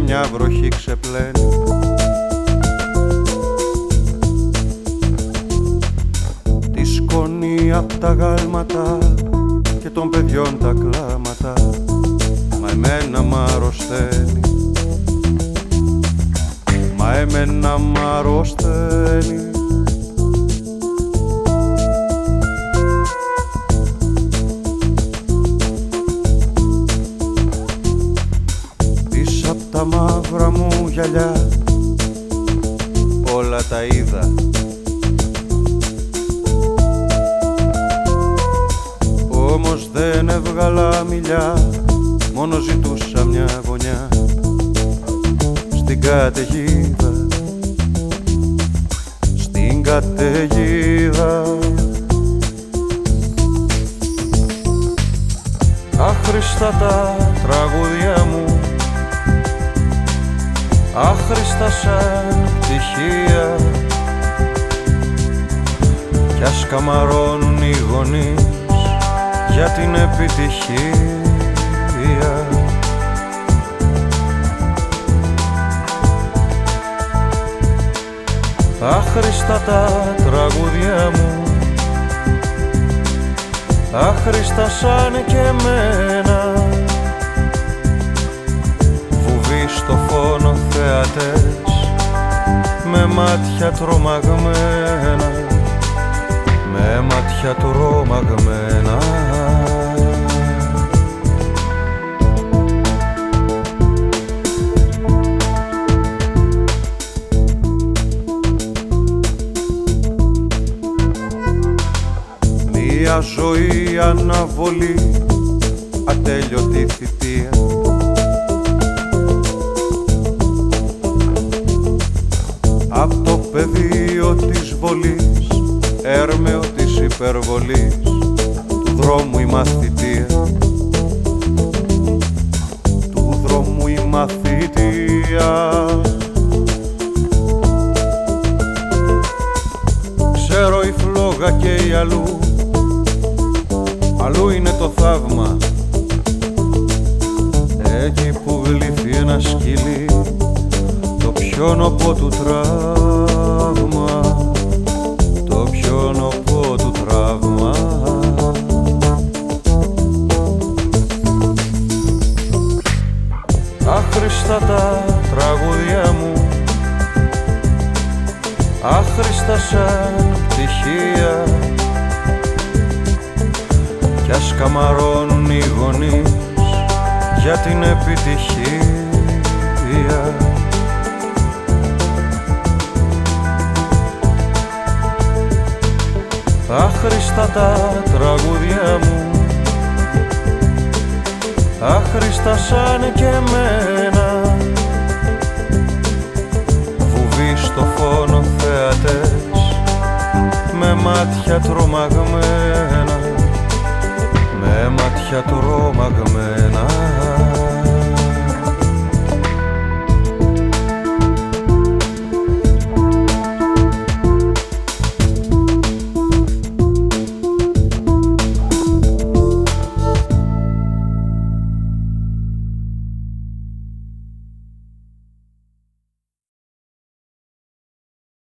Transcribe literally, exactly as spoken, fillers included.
μια βροχή ξεπλένει. Τη σκόνη απ' τα γάλματα και των παιδιών τα κλάματα, μα εμένα μ' αρρωσταίνει, μα εμένα μ' αρρωσταίνει. Πίσω απ' τα μαύρα μου γυαλιά όλα τα είδα, όμως δεν έβγαλα μιλιά, μόνο ζητούσα μια γωνιά στην καταιγίδα, στην καταιγίδα. Άχρηστα τα τραγούδια μου, άχρηστα σαν πτυχία, κι ας καμαρώνουν οι γονείς για την επιτυχία. Άχρηστα τα τραγούδια μου, άχρηστα σαν και εμένα, βουβοί στο φόνο θεατές με μάτια τρομαγμένα, με μάτια τρομαγμένα. Μια ζωή αναβολή, ατέλειωτη θητεία, απ' το πεδίο της βολής, έρμεο της υπερβολής, του δρόμου η μαθητεία, του δρόμου η μαθητεία. Ξέρω η φλόγα και η αλλού, αλλού είναι το θαύμα, εκεί που γλύφει ένα σκυλί το πιο νοπό του τραύμα, το πιο νοπό του τραύμα. Άχρηστα τα τραγούδια μου, άχρηστα σαν πτυχία, κι ας καμαρώνουν οι γονείς για την επιτυχία. Άχρηστα τα τραγούδια μου, άχρηστα σαν και εμένα, βουβοί στο φόνο θεατές με μάτια τρομαγμένα, με μάτια τρομαγμένα.